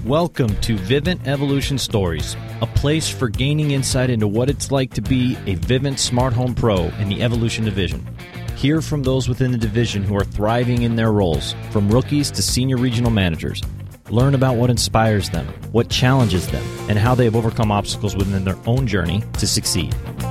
Welcome to Vivint Evolution Stories, a place for gaining insight into what it's like to be a Vivint Smart Home Pro in the Evolution division. Hear from those within the division who are thriving in their roles, from rookies to senior regional managers. Learn about what inspires them, what challenges them, and how they have overcome obstacles within their own journey to succeed.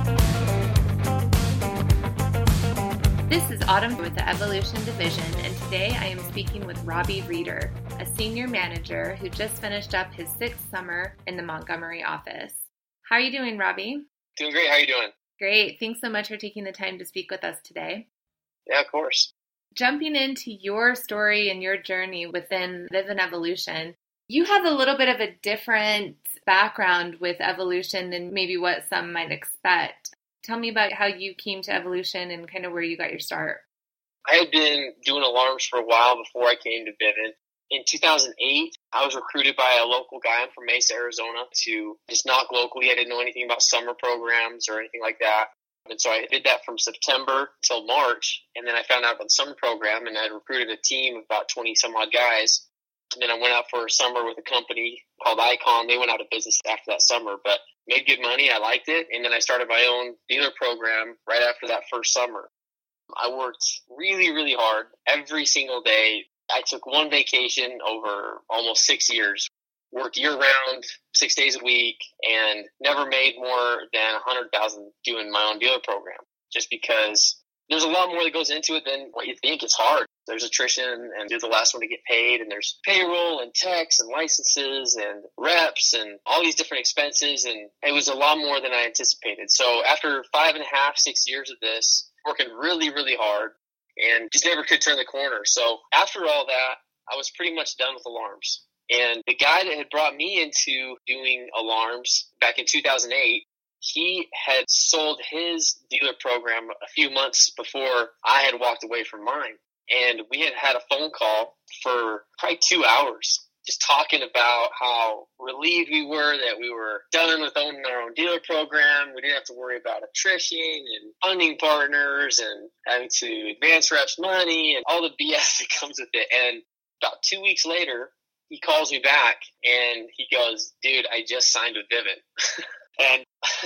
This is Autumn with the Evolution Division, and today I am speaking with Robbie Reeder, a senior manager who just finished up his 6th summer in the Montgomery office. How are you doing, Robbie? Doing great. How are you doing? Great. Thanks so much for taking the time to speak with us today. Yeah, of course. Jumping into your story and your journey within Vivint Evolution, you have a little bit of a different background with Evolution than maybe what some might expect. Tell me about how you came to Evolution and kind of where you got your start. I had been doing alarms for a while before I came to Vivint. In 2008, I was recruited by a local guy. I'm from Mesa, Arizona, to just knock locally. I didn't know anything about summer programs or anything like that. And so I did that from September till March. And then I found out about the summer program, and I recruited a team of about 20 some odd guys. And then I went out for a summer with a company called Icon. They went out of business after that summer, but made good money. I liked it. And then I started my own dealer program right after that first summer. I worked really, really hard every single day. I took one vacation over almost 6 years, worked year round, 6 days a week, and never made more than $100,000 doing my own dealer program, just because there's a lot more that goes into it than what you think. It's hard. There's attrition, and you're the last one to get paid, and there's payroll and tax and licenses and reps and all these different expenses, and it was a lot more than I anticipated. So after 5.5, 6 years of this, working really, really hard, and just never could turn the corner. So after all that, I was pretty much done with alarms. And the guy that had brought me into doing alarms back in 2008, he had sold his dealer program a few months before I had walked away from mine. And we had had a phone call for probably 2 hours, just talking about how relieved we were that we were done with owning our own dealer program. We didn't have to worry about attrition and funding partners and having to advance reps money and all the BS that comes with it. And about 2 weeks later, he calls me back and he goes, "Dude, I just signed with Vivint." And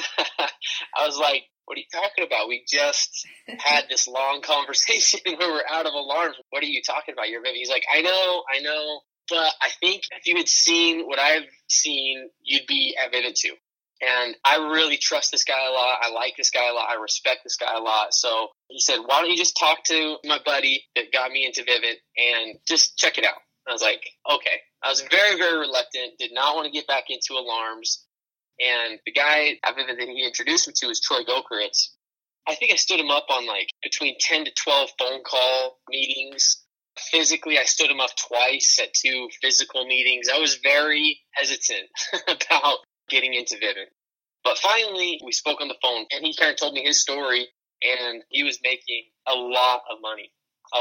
I was like, "What are you talking about? We just had this long conversation where we're out of alarms. What are you talking about? You're Vivint." He's like, I know. But I think if you had seen what I've seen, you'd be at Vivint too. And I really trust this guy a lot. I like this guy a lot. I respect this guy a lot. So he said, "Why don't you just talk to my buddy that got me into Vivint and just check it out?" I was like, okay. I was very, very reluctant, did not want to get back into alarms. And the guy at Vivint that he introduced me to was Troy Gokeritz. I think I stood him up on like between 10 to 12 phone call meetings. Physically, I stood him up twice at 2 physical meetings. I was very hesitant about getting into Vivint. But finally, we spoke on the phone, and he kind of told me his story, and he was making a lot of money.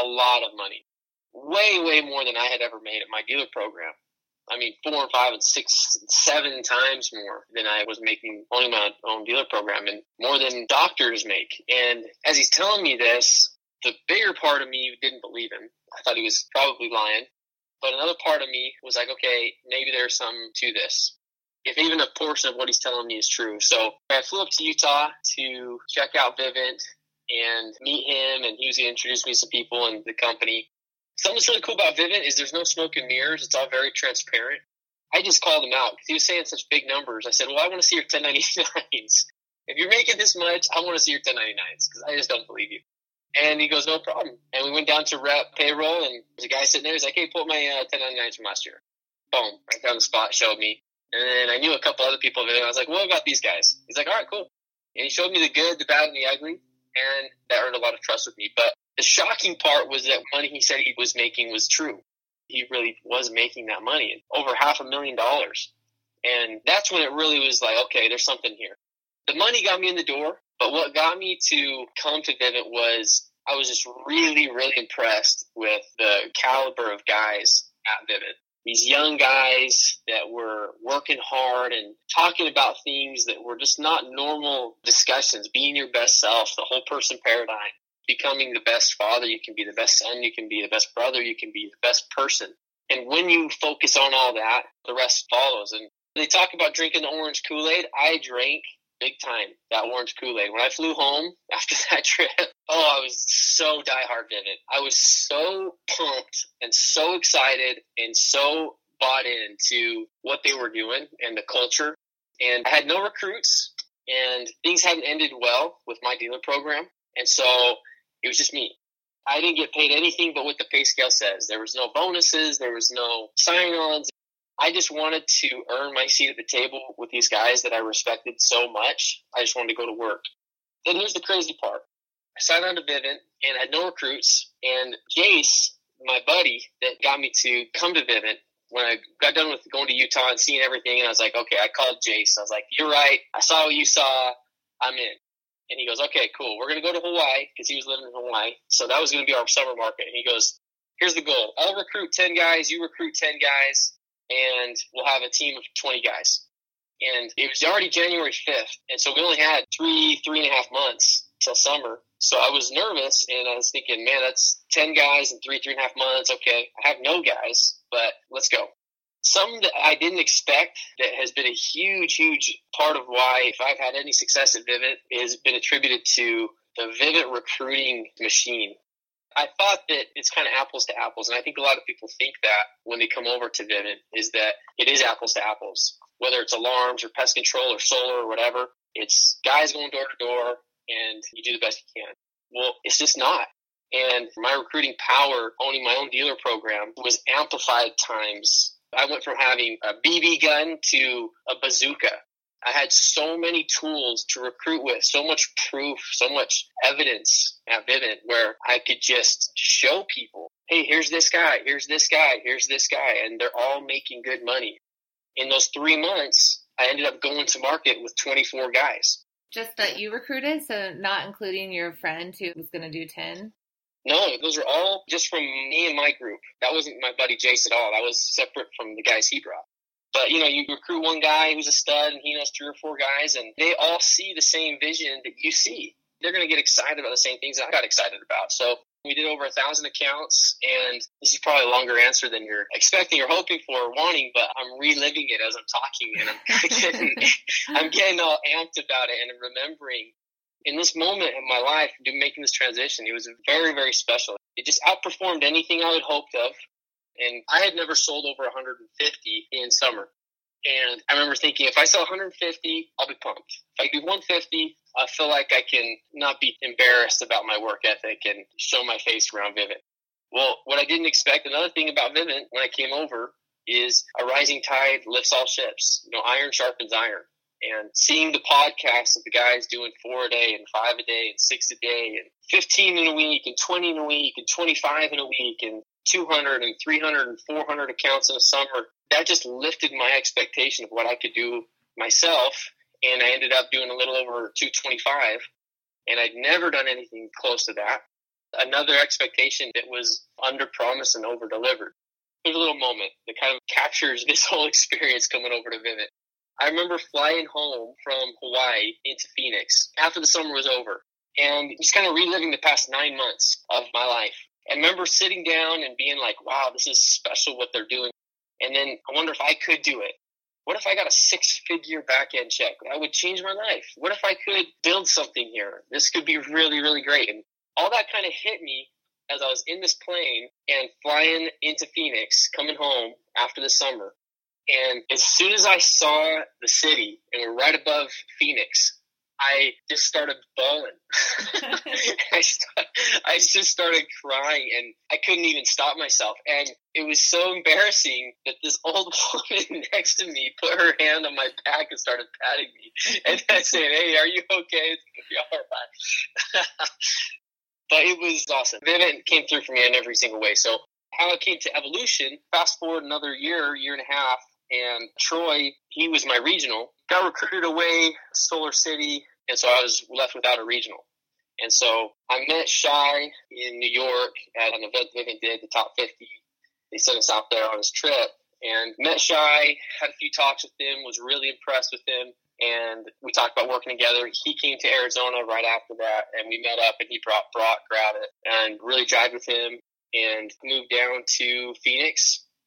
Way, way more than I had ever made at my dealer program. I mean, 4 and 5 and 6 and 7 times more than I was making owning my own dealer program, and more than doctors make. And as he's telling me this, the bigger part of me didn't believe him. I thought he was probably lying. But another part of me was like, okay, maybe there's something to this, if even a portion of what he's telling me is true. So I flew up to Utah to check out Vivint and meet him, and he was going to introduce me to some people in the company. Something that's really cool about Vivint is there's no smoke and mirrors. It's all very transparent. I just called him out because he was saying such big numbers. I said, well, I want to see your 1099s. If you're making this much, I want to see your 1099s because I just don't believe you. And he goes, no problem. And we went down to rep payroll, and there's a guy sitting there. He's like, hey, pull up my 1099s from last year. Boom, right down the spot, showed me. And then I knew a couple other people over there. I was like, what about these guys? He's like, all right, cool. And he showed me the good, the bad, and the ugly, and that earned a lot of trust with me. But the shocking part was that money he said he was making was true. He really was making that money, over $500,000. And that's when it really was like, okay, there's something here. The money got me in the door, but what got me to come to Vivint was I was just really, really impressed with the caliber of guys at Vivint. These young guys that were working hard and talking about things that were just not normal discussions, being your best self, the whole person paradigm, becoming the best father you can be, the best son you can be, the best brother you can be, the best person. And when you focus on all that, the rest follows. And they talk about drinking the orange Kool-Aid. I drank big time that orange Kool-Aid. When I flew home after that trip, I was so diehard Vivint. I was so pumped and so excited and so bought into what they were doing and the culture. And I had no recruits, and things hadn't ended well with my dealer program. And so it was just me. I didn't get paid anything but what the pay scale says. There was no bonuses. There was no sign-ons. I just wanted to earn my seat at the table with these guys that I respected so much. I just wanted to go to work. Then here's the crazy part. I signed on to Vivint and I had no recruits. And Jace, my buddy that got me to come to Vivint, when I got done with going to Utah and seeing everything, and I was like, okay, I called Jace. I was like, you're right. I saw what you saw. I'm in. And he goes, okay, cool. We're going to go to Hawaii, because he was living in Hawaii. So that was going to be our summer market. And he goes, here's the goal. I'll recruit 10 guys. You recruit 10 guys. And we'll have a team of 20 guys. And it was already January 5th. And so we only had 3.5 months till summer. So I was nervous, and I was thinking, man, that's 10 guys in 3.5 months. Okay, I have no guys, but let's go. Something that I didn't expect that has been a huge, huge part of why, if I've had any success at Vivint, has been attributed to the Vivint recruiting machine. I thought that it's kind of apples to apples, and I think a lot of people think that when they come over to Vivint, is that it is apples to apples. Whether it's alarms or pest control or solar or whatever, it's guys going door to door, and you do the best you can. Well, it's just not. And my recruiting power, owning my own dealer program, was amplified times. I went from having a BB gun to a bazooka. I had so many tools to recruit with, so much proof, so much evidence at Vivint where I could just show people, hey, here's this guy, here's this guy, here's this guy, and they're all making good money. In those 3 months, I ended up going to market with 24 guys. Just that you recruited, so not including your friend who was going to do 10? No, those are all just from me and my group. That wasn't my buddy Jace at all. That was separate from the guys he brought. But, you recruit one guy who's a stud, and he knows 3 or 4 guys, and they all see the same vision that you see. They're going to get excited about the same things that I got excited about. So we did over 1,000 accounts, and this is probably a longer answer than you're expecting or hoping for or wanting, but I'm reliving it as I'm talking, and I'm getting all amped about it and remembering. In this moment in my life, making this transition, it was very, very special. It just outperformed anything I had hoped of. And I had never sold over 150 in summer. And I remember thinking, if I sell 150, I'll be pumped. If I do 150, I feel like I can not be embarrassed about my work ethic and show my face around Vivint. Well, what I didn't expect, another thing about Vivint when I came over, is a rising tide lifts all ships. Iron sharpens iron. And seeing the podcasts of the guys doing 4 a day and 5 a day and 6 a day and 15 in a week and 20 in a week and 25 in a week and 200 and 300 and 400 accounts in a summer, that just lifted my expectation of what I could do myself. And I ended up doing a little over 225, and I'd never done anything close to that. Another expectation that was under promise and over delivered. There's a little moment that kind of captures this whole experience coming over to Vivint. I remember flying home from Hawaii into Phoenix after the summer was over and just kind of reliving the past 9 months of my life. I remember sitting down and being like, wow, this is special what they're doing. And then I wonder if I could do it. What if I got a 6-figure back-end check? That would change my life. What if I could build something here? This could be really, really great. And all that kind of hit me as I was in this plane and flying into Phoenix, coming home after the summer. And as soon as I saw the city and we're right above Phoenix, I just started bawling. I just started crying, and I couldn't even stop myself. And it was so embarrassing that this old woman next to me put her hand on my back and started patting me. And I said, hey, are you okay? It's going to be all right. But it was awesome. Vivint came through for me in every single way. So how I came to Evolution, fast forward another year and a half, and Troy, he was my regional, got recruited away, Solar City, and so I was left without a regional. And so I met Shai in New York at an event Vivint did, the Top 50. They sent us out there on his trip, and met Shai, had a few talks with him, was really impressed with him, and we talked about working together. He came to Arizona right after that, and we met up, and he brought Brock Gravitt, and really jived with him, and moved down to Phoenix.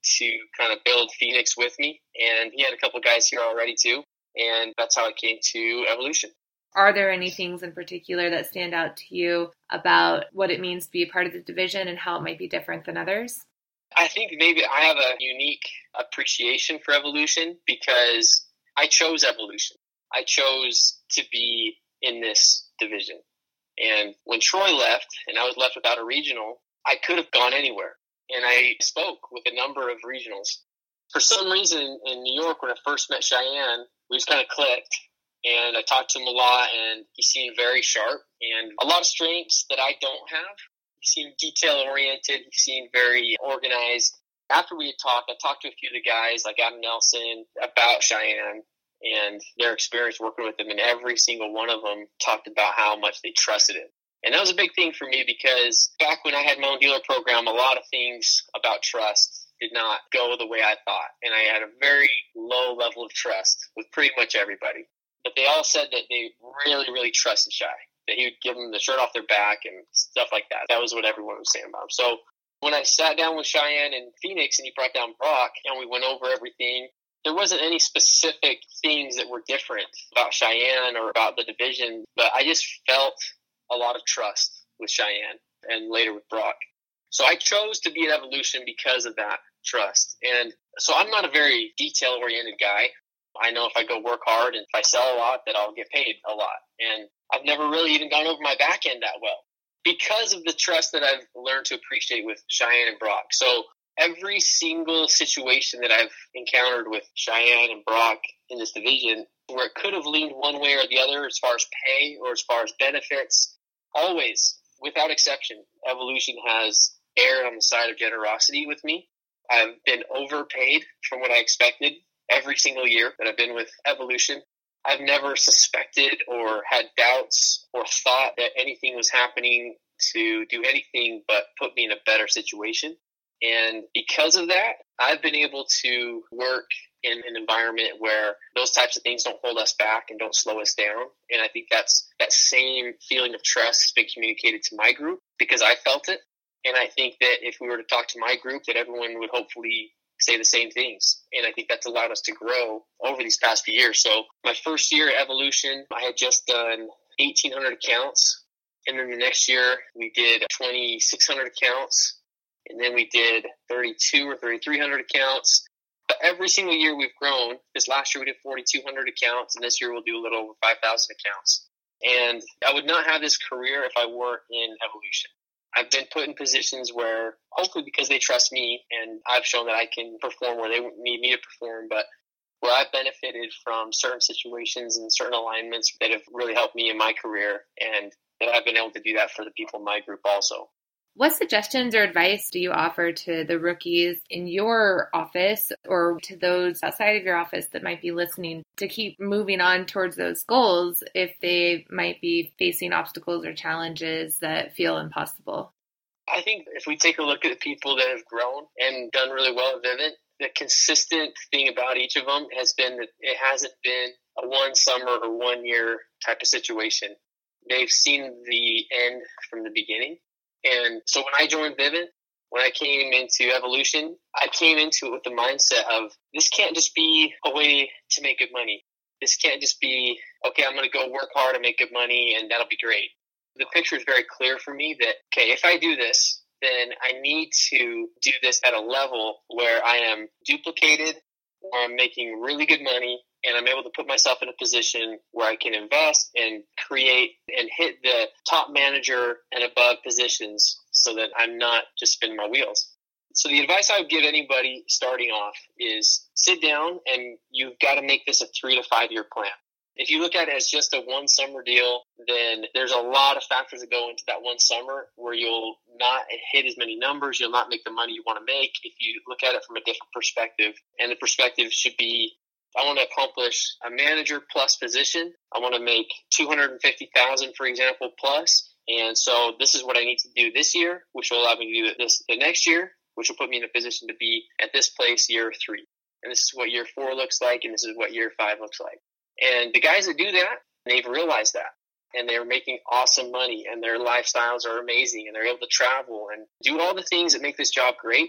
to kind of build Phoenix with me. And he had a couple guys here already too. And that's how it came to Evolution. Are there any things in particular that stand out to you about what it means to be a part of the division and how it might be different than others? I think maybe I have a unique appreciation for Evolution because I chose Evolution. I chose to be in this division. And when Troy left and I was left without a regional, I could have gone anywhere. And I spoke with a number of regionals. For some reason in New York, when I first met Cheyenne, we just kind of clicked. And I talked to him a lot, and he seemed very sharp and a lot of strengths that I don't have. He seemed detail-oriented. He seemed very organized. After we had talked, I talked to a few of the guys like Adam Nelson about Cheyenne and their experience working with him, and every single one of them talked about how much they trusted him. And that was a big thing for me because back when I had my own dealer program, a lot of things about trust did not go the way I thought. And I had a very low level of trust with pretty much everybody. But they all said that they really, really trusted Shy, that he would give them the shirt off their back and stuff like that. That was what everyone was saying about him. So when I sat down with Cheyenne in Phoenix and he brought down Brock and we went over everything, there wasn't any specific things that were different about Cheyenne or about the division, but I just felt a lot of trust with Cheyenne and later with Brock. So I chose to be at Evolution because of that trust. And so I'm not a very detail-oriented guy. I know if I go work hard and if I sell a lot, that I'll get paid a lot. And I've never really even gone over my back end that well because of the trust that I've learned to appreciate with Cheyenne and Brock. So every single situation that I've encountered with Cheyenne and Brock in this division, where it could have leaned one way or the other as far as pay or as far as benefits, always, without exception, Evolution has erred on the side of generosity with me. I've been overpaid from what I expected every single year that I've been with Evolution. I've never suspected or had doubts or thought that anything was happening to do anything but put me in a better situation. And because of that, I've been able to work in an environment where those types of things don't hold us back and don't slow us down. And I think that same feeling of trust has been communicated to my group because I felt it. And I think that if we were to talk to my group, that everyone would hopefully say the same things. And I think that's allowed us to grow over these past few years. So my first year at Evolution, I had just done 1,800 accounts. And then the next year we did 2,600 accounts. And then we did 32 or 3,300 accounts. But every single year we've grown. This last year we did 4,200 accounts. And this year we'll do a little over 5,000 accounts. And I would not have this career if I weren't in Evolution. I've been put in positions where, hopefully because they trust me and I've shown that I can perform where they need me to perform, but where I've benefited from certain situations and certain alignments that have really helped me in my career, and that I've been able to do that for the people in my group also. What suggestions or advice do you offer to the rookies in your office or to those outside of your office that might be listening to keep moving on towards those goals if they might be facing obstacles or challenges that feel impossible? I think if we take a look at the people that have grown and done really well at Vivint, the consistent thing about each of them has been that it hasn't been a one summer or 1 year type of situation. They've seen the end from the beginning. And so when I joined Vivint, when I came into Evolution, I came into it with the mindset of this can't just be a way to make good money. This can't just be, okay, I'm going to go work hard and make good money and that'll be great. The picture is very clear for me that, okay, if I do this, then I need to do this at a level where I am duplicated, where I'm making really good money, and I'm able to put myself in a position where I can invest and create and hit the top manager and above positions so that I'm not just spinning my wheels. So the advice I would give anybody starting off is sit down and you've got to make this a 3 to 5 year plan. If you look at it as just a one summer deal, then there's a lot of factors that go into that one summer where you'll not hit as many numbers, you'll not make the money you want to make if you look at it from a different perspective. And the perspective should be, I want to accomplish a manager plus position. I want to make $250,000, for example, plus. And so this is what I need to do this year, which will allow me to do this the next year, which will put me in a position to be at this place year 3. And this is what year 4 looks like, and this is what year 5 looks like. And the guys that do that, they've realized that. And they're making awesome money, and their lifestyles are amazing, and they're able to travel and do all the things that make this job great.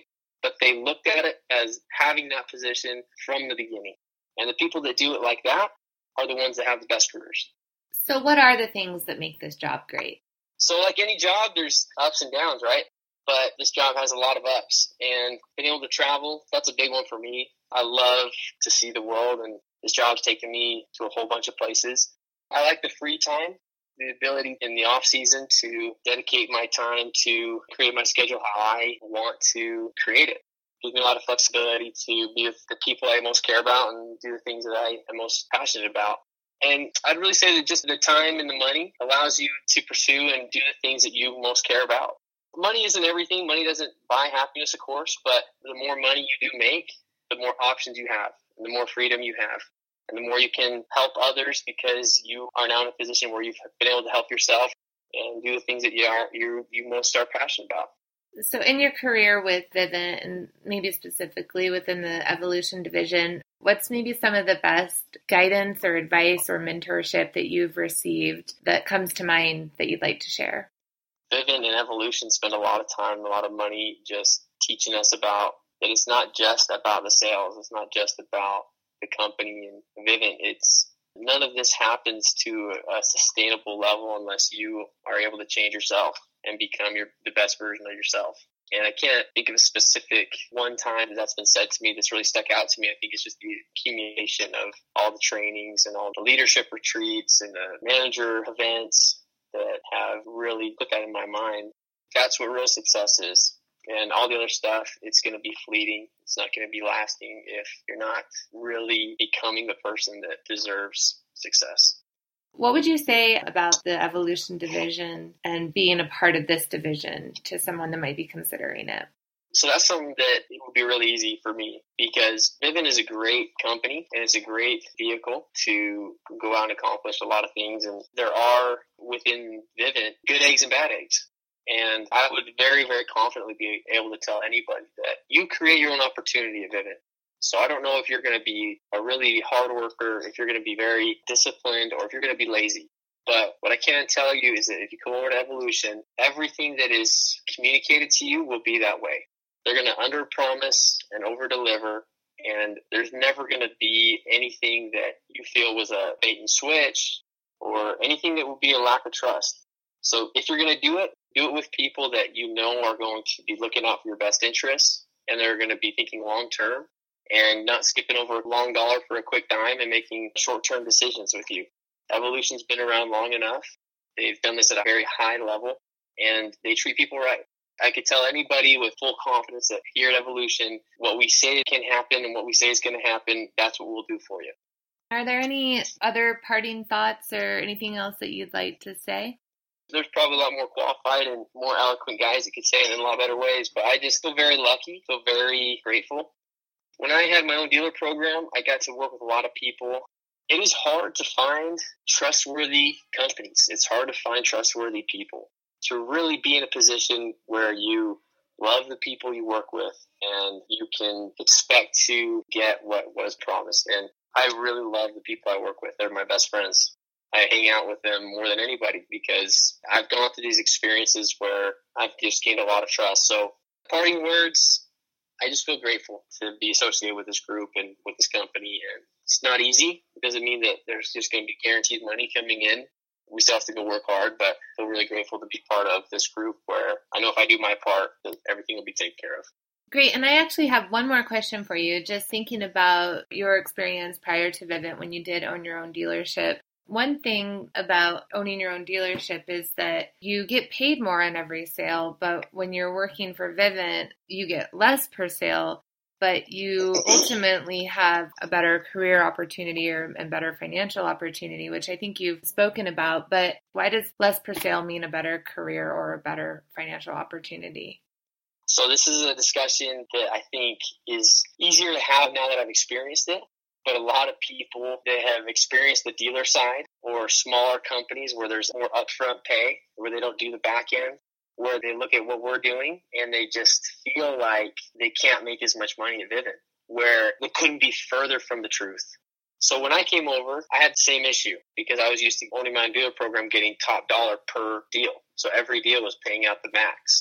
but they looked at it as having that position from the beginning. And the people that do it like that are the ones that have the best careers. So what are the things that make this job great? So like any job, there's ups and downs, right? But this job has a lot of ups. And being able to travel, that's a big one for me. I love to see the world, and this job's taken me to a whole bunch of places. I like the free time, the ability in the off season to dedicate my time to create my schedule how I want to create it. Gives me a lot of flexibility to be with the people I most care about and do the things that I am most passionate about. And I'd really say that just the time and the money allows you to pursue and do the things that you most care about. Money isn't everything. Money doesn't buy happiness, of course, but the more money you do make, the more options you have, and the more freedom you have, and the more you can help others because you are now in a position where you've been able to help yourself and do the things that you most are passionate about. So in your career with Vivint, and maybe specifically within the Evolution division, what's maybe some of the best guidance or advice or mentorship that you've received that comes to mind that you'd like to share? Vivint and Evolution spend a lot of time and a lot of money just teaching us about that it's not just about the sales. It's not just about the company and Vivint. None of this happens to a sustainable level unless you are able to change yourself and become the best version of yourself. And I can't think of a specific one time that's been said to me that's really stuck out to me. I think it's just the accumulation of all the trainings and all the leadership retreats and the manager events that have really put that in my mind. That's what real success is. And all the other stuff, it's going to be fleeting. It's not going to be lasting if you're not really becoming the person that deserves success. What would you say about the Evolution division and being a part of this division to someone that might be considering it? So that's something that it would be really easy for me because Vivint is a great company and it's a great vehicle to go out and accomplish a lot of things. And there are within Vivint good eggs and bad eggs. And I would very, very confidently be able to tell anybody that you create your own opportunity at Vivint. So I don't know if you're going to be a really hard worker, if you're going to be very disciplined, or if you're going to be lazy. But what I can tell you is that if you come over to Evolution, everything that is communicated to you will be that way. They're going to under-promise and over-deliver, and there's never going to be anything that you feel was a bait and switch or anything that would be a lack of trust. So if you're going to do it with people that you know are going to be looking out for your best interests, and they're going to be thinking long-term and not skipping over a long dollar for a quick dime and making short-term decisions with you. Evolution's been around long enough. They've done this at a very high level, and they treat people right. I could tell anybody with full confidence that here at Evolution, what we say can happen and what we say is going to happen, that's what we'll do for you. Are there any other parting thoughts or anything else that you'd like to say? There's probably a lot more qualified and more eloquent guys that could say it in a lot better ways, but I just feel very lucky, feel very grateful. When I had my own dealer program, I got to work with a lot of people. It is hard to find trustworthy companies. It's hard to find trustworthy people. To really be in a position where you love the people you work with and you can expect to get what was promised. And I really love the people I work with. They're my best friends. I hang out with them more than anybody because I've gone through these experiences where I've just gained a lot of trust. So parting words, I just feel grateful to be associated with this group and with this company. And it's not easy. It doesn't mean that there's just going to be guaranteed money coming in. We still have to go work hard, but I feel really grateful to be part of this group where I know if I do my part, that everything will be taken care of. Great. And I actually have one more question for you. Just thinking about your experience prior to Vivint when you did own your own dealership. One thing about owning your own dealership is that you get paid more on every sale, but when you're working for Vivint, you get less per sale, but you ultimately have a better career opportunity and better financial opportunity, which I think you've spoken about. But why does less per sale mean a better career or a better financial opportunity? So this is a discussion that I think is easier to have now that I've experienced it. But a lot of people that have experienced the dealer side or smaller companies where there's more upfront pay, where they don't do the back end, where they look at what we're doing and they just feel like they can't make as much money at Vivint, where it couldn't be further from the truth. So when I came over, I had the same issue because I was used to owning my own dealer program getting top dollar per deal. So every deal was paying out the max.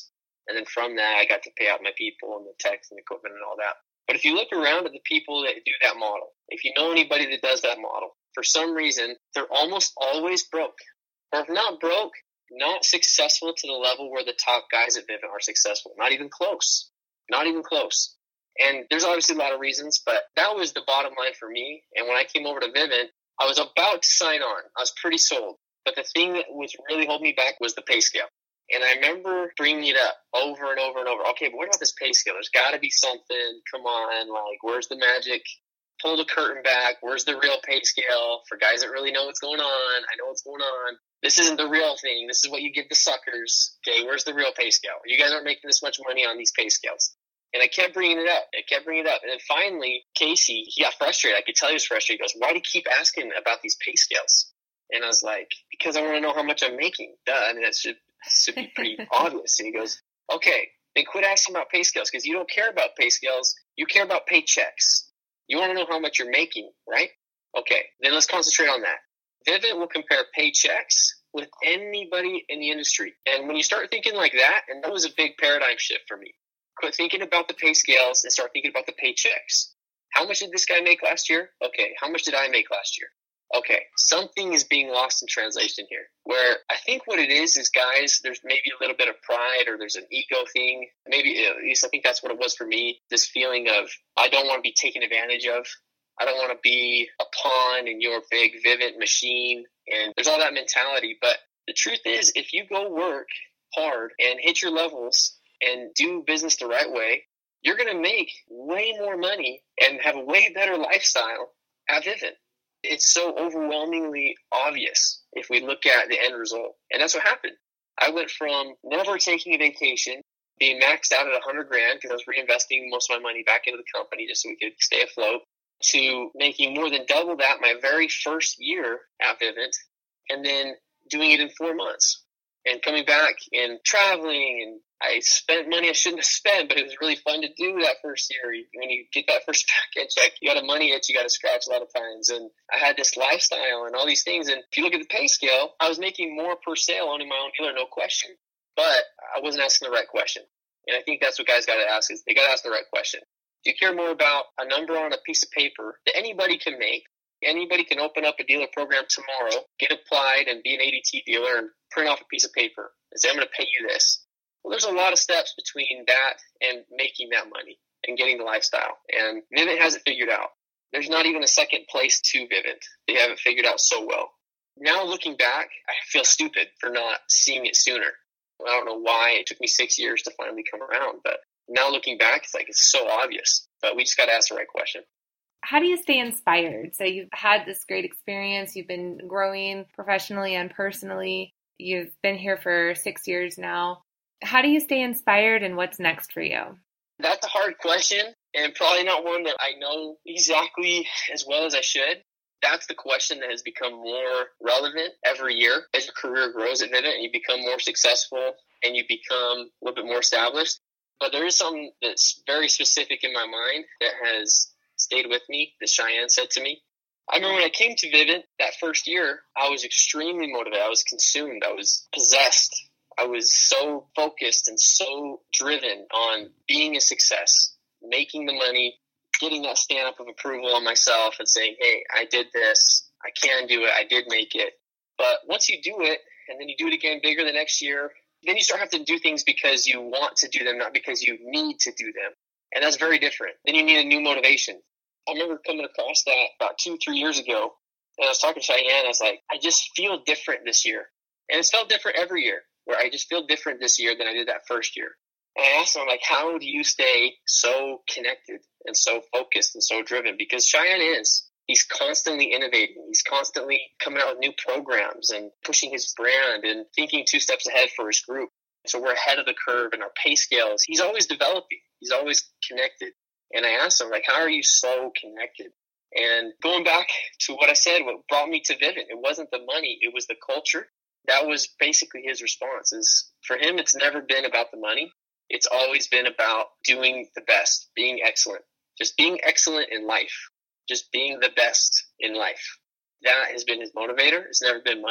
And then from that, I got to pay out my people and the techs and equipment and all that. But if you look around at the people that do that model, if you know anybody that does that model, for some reason, they're almost always broke. Or if not broke, not successful to the level where the top guys at Vivint are successful. Not even close. Not even close. And there's obviously a lot of reasons, but that was the bottom line for me. And when I came over to Vivint, I was about to sign on. I was pretty sold. But the thing that was really holding me back was the pay scale. And I remember bringing it up over and over and over. Okay, but what about this pay scale? There's got to be something. Come on, like, where's the magic? Pull the curtain back. Where's the real pay scale? For guys that really know what's going on, I know what's going on. This isn't the real thing. This is what you give the suckers. Okay, where's the real pay scale? You guys aren't making this much money on these pay scales. And I kept bringing it up. And then finally, Casey, he got frustrated. I could tell he was frustrated. He goes, why do you keep asking about these pay scales? And I was like, because I want to know how much I'm making. Duh. I mean, that should be pretty obvious. And he goes, okay, then quit asking about pay scales because you don't care about pay scales. You care about paychecks. You want to know how much you're making, right? Okay, then let's concentrate on that. Vivint will compare paychecks with anybody in the industry. And when you start thinking like that, and that was a big paradigm shift for me. Quit thinking about the pay scales and start thinking about the paychecks. How much did this guy make last year? Okay, how much did I make last year? Okay, something is being lost in translation here. Where I think what it is guys, there's maybe a little bit of pride or there's an ego thing. Maybe, at least I think that's what it was for me. This feeling of, I don't want to be taken advantage of. I don't want to be a pawn in your big Vivint machine. And there's all that mentality. But the truth is, if you go work hard and hit your levels and do business the right way, you're going to make way more money and have a way better lifestyle at Vivint. It's so overwhelmingly obvious if we look at the end result. And that's what happened. I went from never taking a vacation, being maxed out at $100,000 because I was reinvesting most of my money back into the company just so we could stay afloat, to making more than double that my very first year at Vivint, and then doing it in 4 months and coming back and traveling. And I spent money I shouldn't have spent, but it was really fun to do that first year. When you get that first package check, you got a money itch you got to scratch a lot of times. And I had this lifestyle and all these things. And if you look at the pay scale, I was making more per sale owning my own dealer, no question. But I wasn't asking the right question. And I think that's what guys got to ask, is they got to ask the right question. Do you care more about a number on a piece of paper that anybody can make? Anybody can open up a dealer program tomorrow, get applied and be an ADT dealer and print off a piece of paper and say, I'm going to pay you this. Well, there's a lot of steps between that and making that money and getting the lifestyle. And Vivint has it figured out. There's not even a second place to Vivint. They have it figured out so well. Now looking back, I feel stupid for not seeing it sooner. I don't know why it took me 6 years to finally come around, but now looking back, it's like it's so obvious. But we just got to ask the right question. How do you stay inspired? So you've had this great experience. You've been growing professionally and personally. You've been here for 6 years now. How do you stay inspired, and what's next for you? That's a hard question, and probably not one that I know exactly as well as I should. That's the question that has become more relevant every year as your career grows at Vivint and you become more successful and you become a little bit more established. But there is something that's very specific in my mind that has stayed with me, that Cheyenne said to me. I remember when I came to Vivint that first year, I was extremely motivated. I was consumed. I was possessed. I was so focused and so driven on being a success, making the money, getting that stamp of approval on myself and saying, hey, I did this. I can do it. I did make it. But once you do it, and then you do it again bigger the next year, then you start having to do things because you want to do them, not because you need to do them. And that's very different. Then you need a new motivation. I remember coming across that about 2-3 years ago, and I was talking to Cheyenne. I was like, I just feel different this year. And it's felt different every year, where I just feel different this year than I did that first year. And I asked him, like, how do you stay so connected and so focused and so driven? Because Cheyenne is. He's constantly innovating. He's constantly coming out with new programs and pushing his brand and thinking 2 steps ahead for his group. So we're ahead of the curve in our pay scales. He's always developing. He's always connected. And I asked him, like, how are you so connected? And going back to what I said, what brought me to Vivint, it wasn't the money, it was the culture. That was basically his response. Is for him, it's never been about the money. It's always been about doing the best, being excellent, just being excellent in life, just being the best in life. That has been his motivator. It's never been money.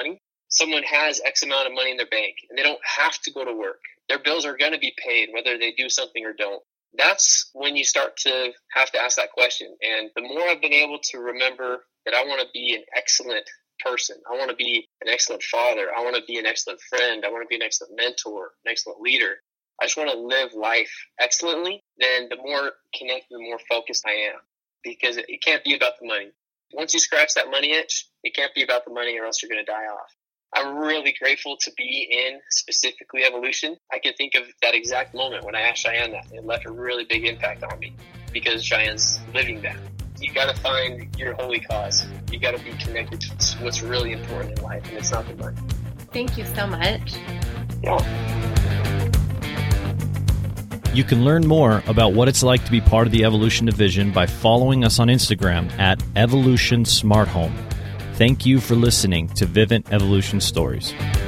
someone has X amount of money in their bank and they don't have to go to work. Their bills are going to be paid whether they do something or don't. That's when you start to have to ask that question. And the more I've been able to remember that I want to be an excellent person, I want to be an excellent father, I want to be an excellent friend, I want to be an excellent mentor, an excellent leader, I just want to live life excellently, then the more connected, the more focused I am. Because it can't be about the money. Once you scratch that money itch, it can't be about the money or else you're going to die off. I'm really grateful to be in specifically Evolution. I can think of that exact moment when I asked Cheyenne that. It left a really big impact on me because Cheyenne's living that. You got to find your holy cause. You got to be connected to what's really important in life, and it's not the money. Thank you so much. Yeah. You can learn more about what it's like to be part of the Evolution Division by following us on Instagram at Evolution Smart Home. Thank you for listening to Vivint Evolution Stories.